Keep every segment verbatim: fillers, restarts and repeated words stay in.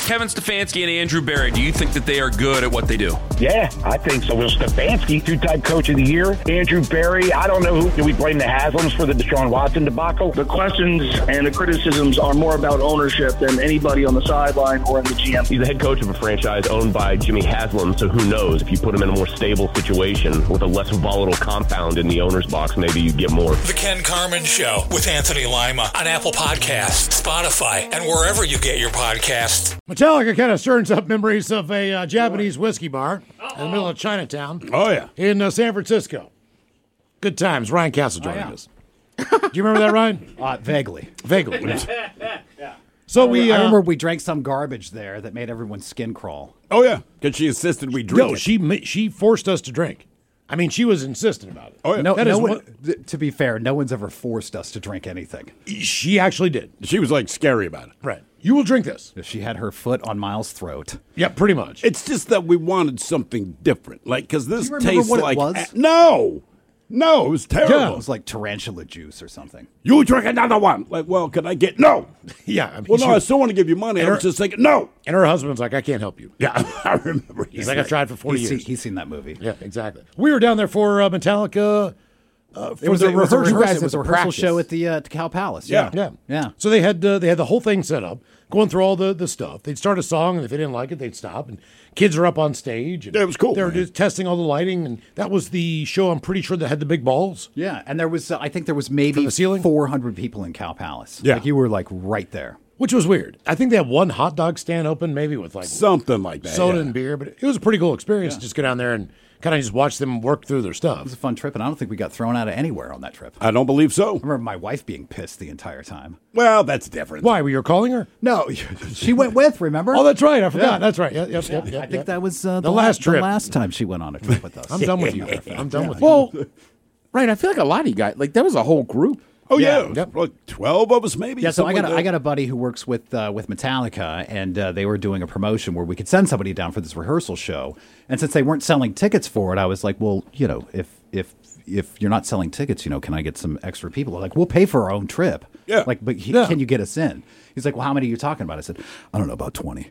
Kevin Stefanski and Andrew Berry, do you think that they are good at what they do? Yeah, I think so. Will Stefanski, two-time coach of the year. Andrew Berry, I don't know who. Do we blame the Haslams for the Deshaun Watson debacle? The questions and the criticisms are more about ownership than anybody on the sideline or in the G M. He's the head coach of a franchise owned by Jimmy Haslam, so who knows? If you put him in a more stable situation with a less volatile compound in the owner's box, maybe you get more. The Ken Carman Show with Anthony Lima on Apple Podcasts, Spotify, and wherever you get your podcasts. Metallica kind of stirs up memories of a uh, Japanese whiskey bar in the middle of Chinatown. Oh, yeah. In uh, San Francisco. Good times. Ryan Castle joining oh, yeah. us. Do you remember that, Ryan? Uh, vaguely. Vaguely. yeah. So we, I uh, remember we drank some garbage there that made everyone's skin crawl. Oh, yeah, because she insisted we drink No, it. she, she forced us to drink. I mean, she was insistent about it. Oh, yeah. No, that no is one, what, th- to be fair, no one's ever forced us to drink anything. She actually did. She was, like, scary about it. Right. You will drink this. She had her foot on Miles' throat. Yeah, pretty much. It's just that we wanted something different. Like, because this Do you remember tastes what it like... was? A- no! No, it was terrible. Yeah. It was like tarantula juice or something. You drink another one. Like, well, can I get... No! Yeah. I mean, Well, no, she- I still want to give you money. I her- was just thinking, no! And her husband's like, I can't help you. Yeah, I remember. He's like, I've tried for forty He's, years. seen, he's seen that movie. Yeah, exactly. We were down there for uh, Metallica. Uh, for It was, the a, it was a rehearsal. rehearsal. It was a rehearsal practice. show at the uh, at Cal Palace. Yeah. Yeah, Yeah, yeah. So they had uh, they had the whole thing set up, going through all the, the stuff. They'd start a song, and if they didn't like it, they'd stop. And kids are up on stage. And Yeah, it was cool, They were man. just testing all the lighting, and that was the show. I'm pretty sure that had the big balls. Yeah, and there was, uh, I think there was From maybe the ceiling? four hundred people in Cal Palace. Yeah. Like you were like right there. Which was weird. I think they had one hot dog stand open, maybe with like Something like that. soda yeah. and beer, but it was a pretty cool experience to just go down there and kind of just watch them work through their It stuff. was a fun trip, and I don't think we got thrown out of anywhere on that trip. I I don't believe so. remember my wife being pissed the entire time. Well, that's different. Why? Were you calling her? No, she went with, remember? Oh, that's right. I forgot. Yeah. That's right. Yep, yep, yep, yep, I think yep. that was uh, The la- last trip. The last time she went on a trip with us. I'm done with you. I'm done with you. Well, right. I feel like a lot of you guys, like there was a whole group. Oh, yeah. Yeah. Yep. Like twelve of us, maybe? Yeah, so I something got a, like I that. got a buddy who works with uh, with Metallica, and uh, they were doing a promotion where we could send somebody down for this rehearsal show. And since they weren't selling tickets for it, I was like, well, you know, if if if you're not selling tickets, you know, can I get some extra people? They're like, we'll pay for our own trip. Yeah. Like, but he, Yeah. can you get us in? He's like, well, how many are you talking about? I said, I don't know, about twenty.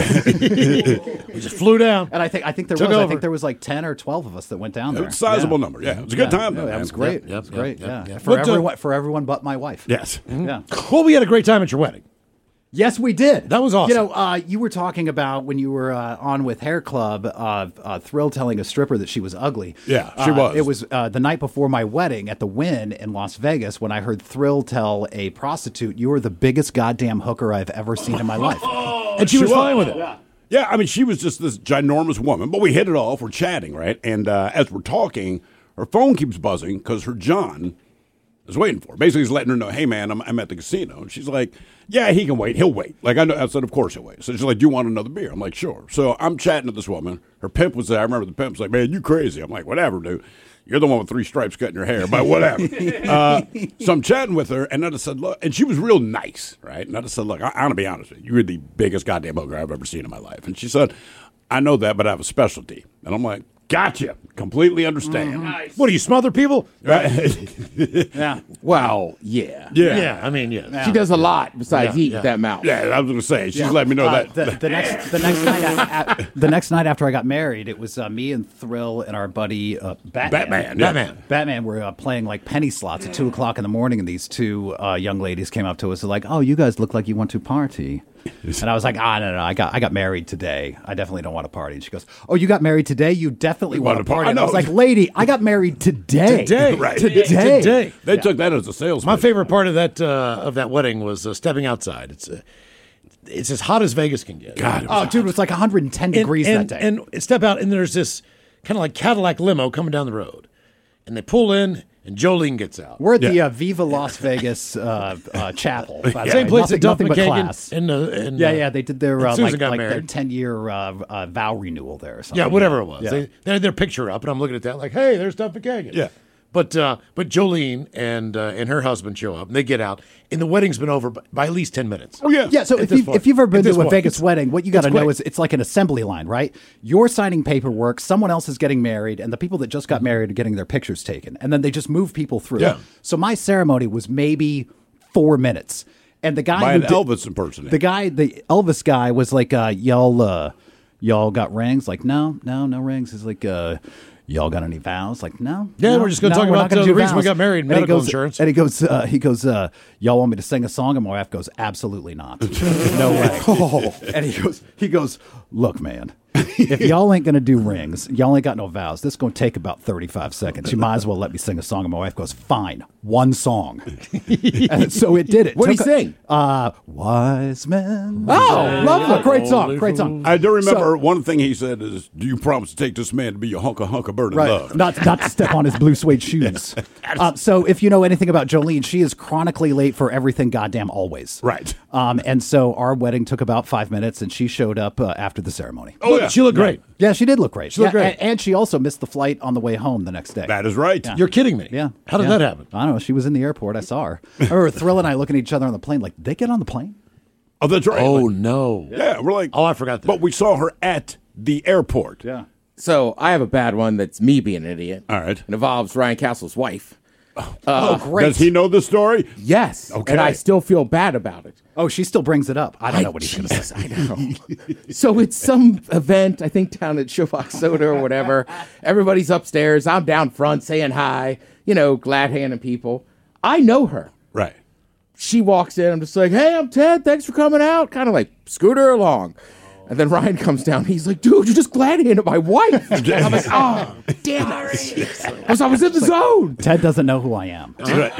We just flew down. And I think I think there Took was I over. think there was like ten or twelve of us that went down It there. was a sizable Yeah. number. Yeah, it was a good Yeah. time. Yeah, though, that man. was great. Yep, That was yep, great. yep, yeah, yep. for What, uh, everyone, for everyone but my wife. Yes. Yeah. Well, we had a great time at your wedding. Yes, we did. That was awesome. You know, uh, you were talking about when you were uh, on with Hair Club, uh, uh, Thrill telling a stripper that she was ugly. Yeah, she Uh, was. It was uh, the night before my wedding at the Wynn in Las Vegas when I heard Thrill tell a prostitute, "You are the biggest goddamn hooker I've ever seen in my life." And she, She was, was. fine with it. Yeah. Yeah, I mean, she was just this ginormous woman, but we hit it off. We're chatting, right? And uh, as we're talking, her phone keeps buzzing because her John is waiting for her. Basically, he's letting her know, hey, man, I'm, I'm at the casino. And she's like, yeah, he can wait. He'll wait. Like, I, know, I said, of course he'll wait. So she's like, do you want another beer? I'm like, sure. So I'm chatting to this woman. Her pimp was there. I remember the pimp's like, man, you crazy. I'm like, whatever, dude. You're the one with three stripes cutting your hair, but whatever. uh, so I'm chatting with her, and I just said, look, and she was real nice, right? And I just said, look, I, I'm going to be honest with you. You're the biggest goddamn hooker I've ever seen in my life. And she said, I know that, but I have a specialty. And I'm like, gotcha. Completely understand. Nice. What do you smother people? Right? Yeah. Well, yeah. Yeah. Yeah, I mean, yeah. She does a lot besides Yeah, eat yeah. with that mouth. Yeah, I was going to say, she's letting me know Uh, that. the, the next the next night a- a- the next night after I got married, it was uh, me and Thrill and our buddy uh, Batman. Batman, yeah. Batman. Batman were uh, playing like penny slots at two o'clock in the morning, and these two uh, young ladies came up to us and like, "Oh, you guys look like you want to party." And I was like, "Ah, no, no, no, I got I got married today. I definitely don't want to party." And she goes, "Oh, you got married today? You definitely want to par- party." I And I was know. like, "Lady, I got married today. Today. Right. Today. Today. They took that as a sales My pitch. favorite part of that uh, of that wedding was uh, stepping outside. It's uh, it's as hot as Vegas can get. God, it was Oh, dude, it was like one hundred ten and, degrees and, that day. And step out, and there's this kind of like Cadillac limo coming down the road, and they pull in, and Jolene gets out. We're at the Yeah. uh, Viva Las Vegas uh, uh, chapel. By the Same way. place nothing, that Duff nothing but McKagan class. and, uh, and Yeah, uh, yeah, they did their and uh, Susan like, got like their married. ten year uh, uh, vow renewal there or something. Yeah, whatever it was. Yeah. They, they had their picture up, and I'm looking at that like, hey, there's Duff McKagan. Yeah. But uh, but Jolene and uh, and her husband show up, and they get out, and the wedding's been over by, by at least ten minutes. Oh, yeah. Yeah, so At if this you've, point. if you've ever been At this to a point. Vegas It's- wedding, what you got to it's know quick. is it's like an assembly line, right? You're signing paperwork, someone else is getting married, and the people that just got married are getting their pictures taken, and then they just move people through. Yeah. So my ceremony was maybe four minutes. And the guy By who an did- Elvis impersonator. the guy, the Elvis guy, was like, uh, "Y'all, uh, y'all got rings?" Like, no, no, no rings. He's like, uh, "Y'all got any vows?" Like, no. Yeah, no, we're just gonna no, talk we're about not gonna the do reason we vows." got married, And he medical goes- insurance. And he goes, uh, he goes, uh, "Y'all want me to sing a song?" And my wife goes, "Absolutely not. No way." Oh. And he goes, he goes, "Look, man. If y'all ain't gonna do rings, y'all ain't got no vows. This is gonna take about thirty-five seconds. You might as well let me sing a song." And my wife goes, "Fine, one song." And so it did it. What'd he Took- sing? Uh, Wise Men. Oh, lovely. Great song, great song. I do remember So- one thing he said is, "Do you promise to take this man to be your hunka hunka burning Right, love?" not not to step on his blue suede shoes. Uh, so, if you know anything about Jolene, she is chronically late for everything. Goddamn, always. Right. Um, and so our wedding took about five minutes, and she showed up uh, after the ceremony. Oh, yeah. She looked great. Yeah, she did look great. She looked yeah, great. And, and she also missed the flight on the way home the next day. That is right. Yeah. You're kidding me. Yeah. How did yeah. that happen? I don't know. She was in the airport. I saw her. I remember Thrill and I looking at each other on the plane, like, they get on the plane? Oh, that's right. Oh Like, no. yeah, we're like, Oh, I forgot that. But we saw her at the airport. Yeah. So I have a bad one that's me being an idiot. All right. It involves Ryan Castle's wife. oh, great. Does he know the story? Yes. Okay. And I still feel bad about it. Oh, she still brings it up. I don't know what he's going to Jesus, say. I know. So it's some event, I think down at Showbox Soda or whatever. Everybody's upstairs. I'm down front saying hi, you know, glad handing people. I know her. Right. She walks in. I'm just like, "Hey, I'm Ted. Thanks for coming out." Kind of like scoot her along. And then Ryan comes down. He's like, "Dude, you just glad handed my wife." And I'm like, "Oh, damn it." I was, I was in the zone. Ted doesn't know who I am.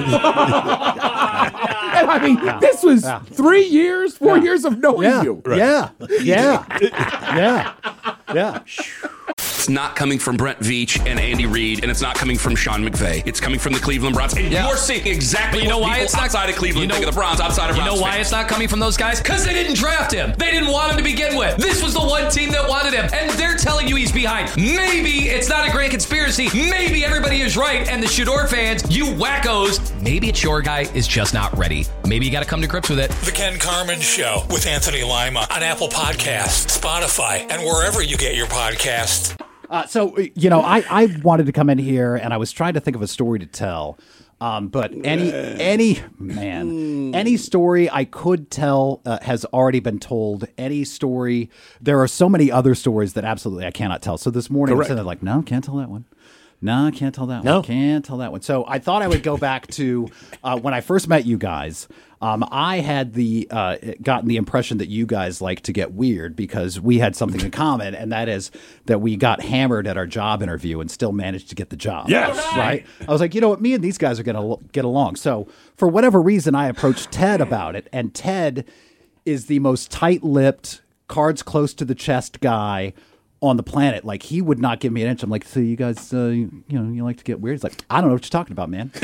And I mean, this was three years, four years of knowing Yeah. you. Yeah. Yeah. Yeah. Yeah. It's not coming from Brent Veach and Andy Reid, and it's not coming from Sean McVay. It's coming from the Cleveland Browns. And Yeah. you're seeing exactly But you know what why people it's not- outside of Cleveland you know- think of the Browns, outside of You Browns know why fans. it's not coming from those guys? Because they didn't draft him. They didn't want him to begin with. This was the one team that wanted him, and they're telling you he's behind. Maybe it's not a great conspiracy. Maybe everybody is right, and the Shador fans, you wackos, maybe it's your guy is just not ready. Maybe you got to come to grips with it. The Ken Carmen Show with Anthony Lima on Apple Podcasts, Spotify, and wherever you get your podcasts. Uh, so, you know, I, I wanted to come in here and I was trying to think of a story to tell. Um, but any, any, man, any story I could tell uh, has already been told. Any story. There are so many other stories that absolutely I cannot tell. So this morning Correct. I said, like, no, can't tell that one. No, I can't tell that No. one. Can't tell that one. So I thought I would go back to uh, when I first met you guys. Um, I had the uh, gotten the impression that you guys like to get weird because we had something in common, and that is that we got hammered at our job interview and still managed to get the job. Yes. Right? I was like, you know what? Me and these guys are going to get along. So for whatever reason, I approached Ted about it, and Ted is the most tight-lipped, cards close to the chest guy on the planet. Like, he would not give me an inch. I'm like, so you guys, uh, you, you know, you like to get weird? He's like, I don't know what you're talking about, man.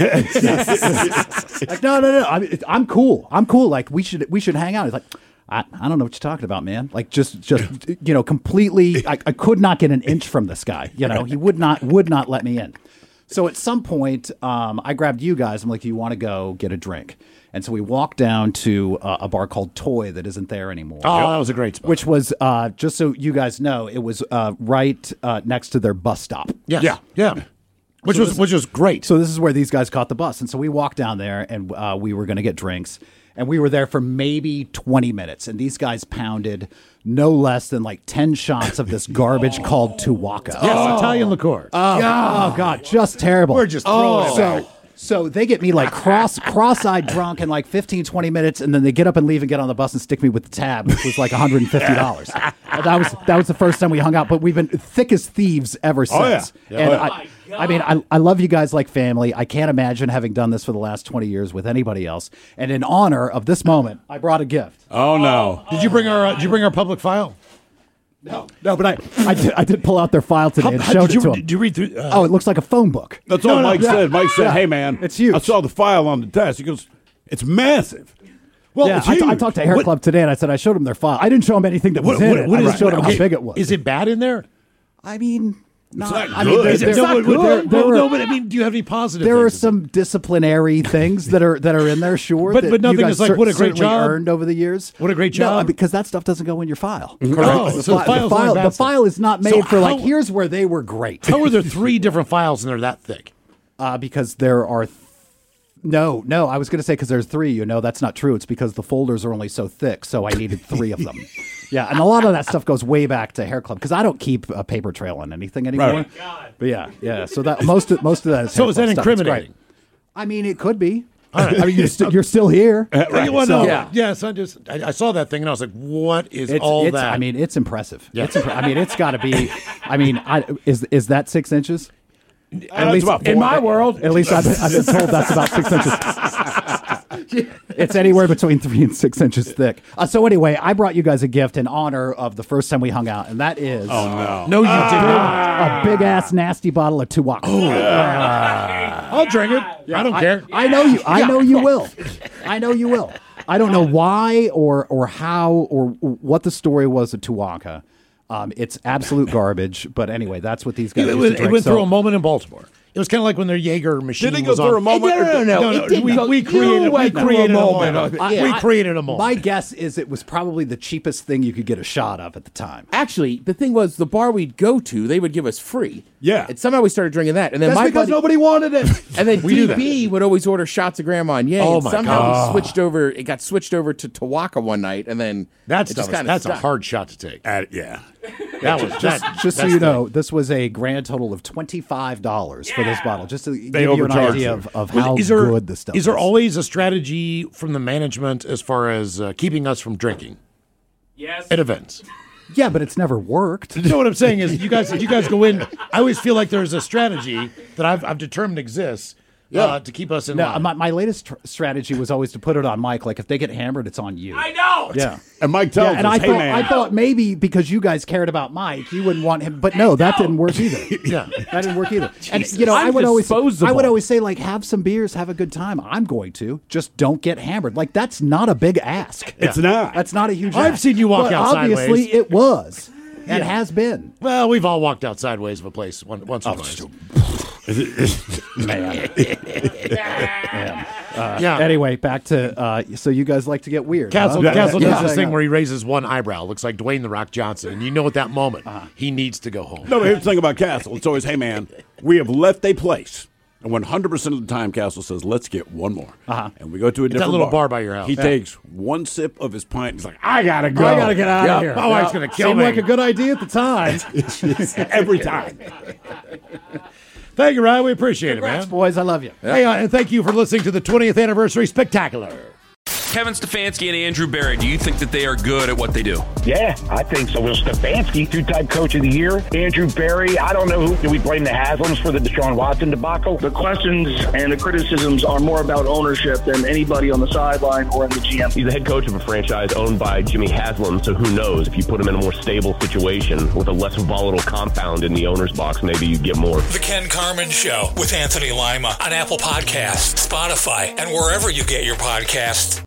Like, no, no, no. I'm, I'm cool. I'm cool. Like, we should, we should hang out. He's like, I, I don't know what you're talking about, man. Like, just, just, you know, completely. I, I could not get an inch from this guy. You know, he would not, would not let me in. So at some point, um, I grabbed you guys. I'm like, do you want to go get a drink? And so we walked down to uh, a bar called Toy that isn't there anymore. Oh, that was a great spot. Which was, uh, just so you guys know, it was uh, right uh, next to their bus stop. Yes. Yeah. Yeah. Which So was this- which was great. So this is where these guys caught the bus. And so we walked down there and uh, we were going to get drinks. And we were there for maybe twenty minutes. And these guys pounded no less than like ten shots of this garbage called Tuwaka. Yes, Italian liqueur. Oh, oh, God, just terrible. We're just throwing it so, back. so they get me like cross cross-eyed drunk in like fifteen, twenty minutes, and then they get up and leave and get on the bus and stick me with the tab, which was like one hundred fifty dollars. that was that was the first time we hung out, but we've been thick as thieves ever since. Oh, yeah. Yeah. And Oh, yeah. I, I mean, I, I love you guys like family. I can't imagine having done this for the last twenty years with anybody else. And in honor of this moment, I brought a gift. Oh, no. Did you bring our uh, Did you bring our public file? No, no, but I, I, did, I did pull out their file today and How- showed did it you, to them. Did you read through? Uh, Oh, it looks like a phone book. That's all No, no, Mike yeah. said. Mike said, Yeah. hey, man. It's huge. I saw the file on the desk. He goes, it's massive. well, Yeah, it's I, I huge. talked to Hair What- Club today, and I said I showed them their file. I didn't show them anything that was What, in what, it. what I is just showed them okay, how big it was. Is it bad in there? I mean, not, not I mean, good. there, Is it there, no, there, but- there, but- there no, are, but I mean, do you have any positive? there are things? some disciplinary things that are that are in there, sure. But- that but nothing you guys is like, cer- what a great certainly job. earned over the years. What a great No, job. because that stuff doesn't go in your file. Oh, The, so the fi- file's the not file, bad the stuff. file is not So made for like. how- Here's where they were great. How are there three different files and they're that thick? Uh, because there are th- No, no, I was going to say because there's three. You know, that's not true. It's because the folders are only so thick, so I needed three of them. Yeah, and a lot of that stuff goes way back to Hair Club because I don't keep a paper trail on anything anymore. Right. God. But yeah, yeah. So that most of most of that is So Hair is Club that stuff. It's incriminating? great. I mean, it could be. I mean, you're, st- you're still here. Right. You want to So- know? Yeah. Yes, I just I, I saw that thing and I was like, what is It's, all it's, that? I mean, it's impressive. Yeah. It's impre- I mean, it's got to be. I mean, I, is is that six inches? At least about In four. my world, At least I've been, I've been told that's about six inches. It's anywhere between three and six inches thick. Uh, so anyway, I brought you guys a gift in honor of the first time we hung out, and that is Oh no. no, you did not. a big ass nasty bottle of Tuwaka. I'll drink it. I don't I, care. I know you. I know you will. I know you will. I don't know why or or how or what the story was of Tuwaka. Um, it's absolute garbage. But anyway, that's what these guys It, used went- to drink. it went So- through a moment in Baltimore. It was kind of like when their Jaeger machine Did it go was through on. a moment? No, no, no, no. It did we, go- we you created, we went through a created a moment. moment. I- we I- created a moment. My guess is it was probably the cheapest thing you could get a shot of at the time. actually, the thing was, the bar we'd go to, they would give us free. Yeah. And somehow we started drinking that, and then That's my because buddy, nobody wanted it. and then We do D B would always order shots of Grand Marnier. Oh, and my somehow God. we switched over. It got switched over to Tawaka one night, and then That's it just tough. kind That's of a hard shot to take. Uh, yeah. That was Just, that, just so that's you the- know, this was a grand total of twenty-five dollars for this bottle. Just to give you an overcharged idea you. of, of Was- how is there, good this stuff is. Is there always a strategy from the management as far as uh, keeping us from drinking Yes. at events? Yeah, but it's never worked. You know what I'm saying is you guys you guys go in. I always feel like there's a strategy that I've I've determined exists uh, to keep us in No, line. my, my latest tr- strategy was always to put it on Mike. Like if they get hammered, it's on you. I know. Yeah. And Mike tells Yeah, and us, I hey thought man, I thought maybe because you guys cared about Mike, you wouldn't want him. But no, that didn't work either. Yeah. that didn't work either. And you know, I'm I would always disposable. I would always say like, have some beers, have a good time. I'm going to just don't get hammered. Like that's not a big ask. it's not. That's not a huge. I've ask. seen you walk But out obviously, sideways. it was and Yeah. has been. Well, we've all walked out sideways of a place one, once or twice. Man. yeah. Anyway, back to uh, so you guys like to get weird. Castle, huh? Castle Yeah. does this Yeah. thing where he raises one eyebrow, looks like Dwayne the Rock Johnson, and you know at that moment he needs to go home. No, but here's the thing about Castle. It's always, hey man, we have left a place. And one hundred percent of the time, Castle says, let's get one more. Uh-huh. And we go to a different little bar by your house. He Yeah. takes one sip of his pint. He's like, I got to go. I gotta get out Yeah. of here. My wife's gonna kill Seemed me. like a good idea at the time. Every time. Thank you, Ryan. We appreciate Congrats, it, man. boys. I love you. Hey, uh, and thank you for listening to the twentieth Anniversary Spectacular. Kevin Stefanski and Andrew Barry, do you think that they are good at what they do? Yeah, I think so. Will Stefanski, two-time coach of the year. Andrew Barry, I don't know who. Do we blame the Haslams for the Deshaun Watson debacle? The questions and the criticisms are more about ownership than anybody on the sideline or in the G M. He's the head coach of a franchise owned by Jimmy Haslam, so who knows? If you put him in a more stable situation with a less volatile compound in the owner's box, maybe you get more. The Ken Carman Show with Anthony Lima on Apple Podcasts, Spotify, and wherever you get your podcasts.